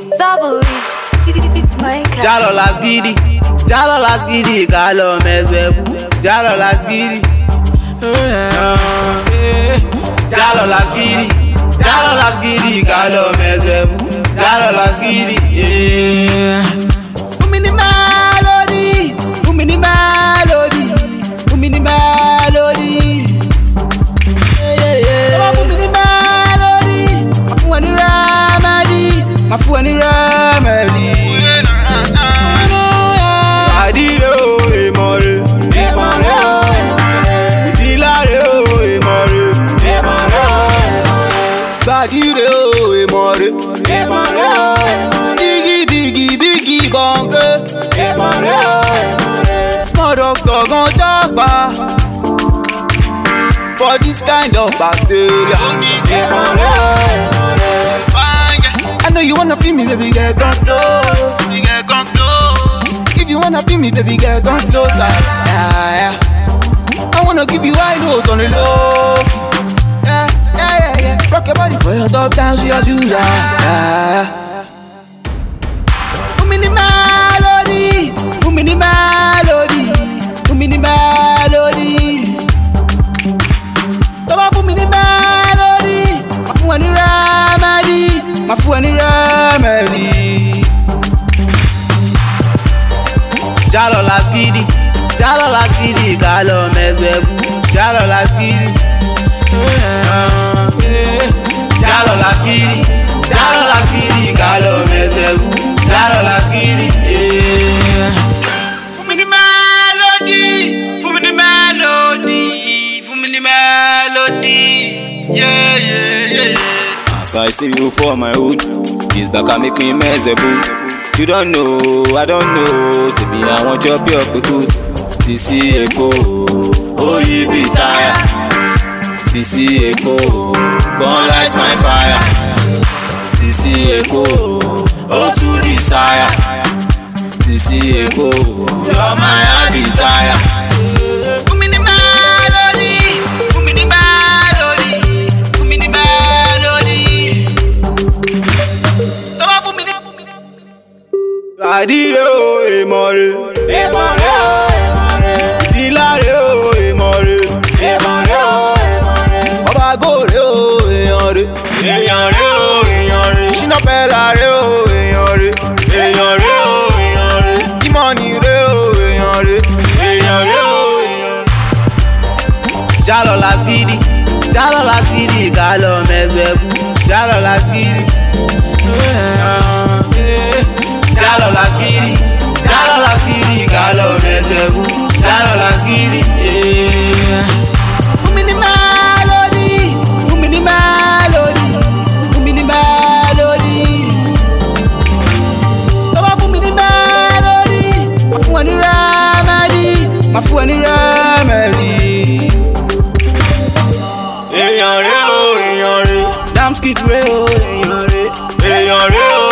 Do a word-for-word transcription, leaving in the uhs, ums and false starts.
Double E, it's my cat. Jalo lasgidi, Jalo lasgidi, kalo mezebu. Jalo lasgidi, Jalo lasgidi, Jalo lasgidi, kalo mezebu. Jalo lasgidi, yeah. Fumi ni melody, fumi ni melody, fumi ni melody. Yeah, yeah. Fumi ni melody, mafuwa ni remedy, mafuwa ni remedy. Adire o emore, emore o emore. Dilare o emore, emore o emore. Adire o emore, emore o emore. Biggie biggie biggie bombe, emore o emore. Small doctor gon japa for this kind of bacteria. Emore o emore. I know you wanna feel me, baby girl, come close, baby girl, come close. If you wanna feel me, baby girl, come closer. Yeah, yeah. I wanna give you high note on the low. Yeah, yeah, yeah, yeah. Rock your body for your top dance, you as you, yeah, yeah. Fumi ni melody, fumi ni melody, fumi ni melody. Come on, fumi ni melody, mafuwa ni remedy, mafuwa ni remedy. Jalo lasgidi, Jalo lasgidi, kalo mezebu. Jalo lasgidi, Jalo lasgidi, Jalo lasgidi, kalo mezebu. Jalo lasgidi, yeah. Fumi ni melody, fumi ni melody, fumi ni melody. Yeah, yeah, yeah. As I see you for my hood, this back and make me mezebu. You don't know, I don't know. See me, I want your pure because Sisi Eko, oh you be tired. Sisi Eko, gon' light my fire. Sisi Eko, oh to desire. Sisi Eko, you're my heart desire. Fumi ni melody, fumi ni melody, fumi ni melody. Come on, fumi ni. Adire o emore, emore o emore. Dilare o emore, emore o emore. Oba gore o eyanre, eyanre o eyanre. Shina pelare o eyanre, eyanre o eyanre. Timoni re o eyanre, eyanre o eyanre. Jalo lasgidi, Jalo lasgidi, kalo mezebu. Jalo lasgidi, Jalo lasgidi, Jalo lasgidi, kalo mezebu. Jalo lasgidi, yeah. Fumi ni melody, fumi ni melody, fumi ni melody. Come on, fumi ni melody, mafuwa ni remedy, mafuwa ni remedy. Eyan re o, eyan re. Damn skid re o, eyan re, eyan re o.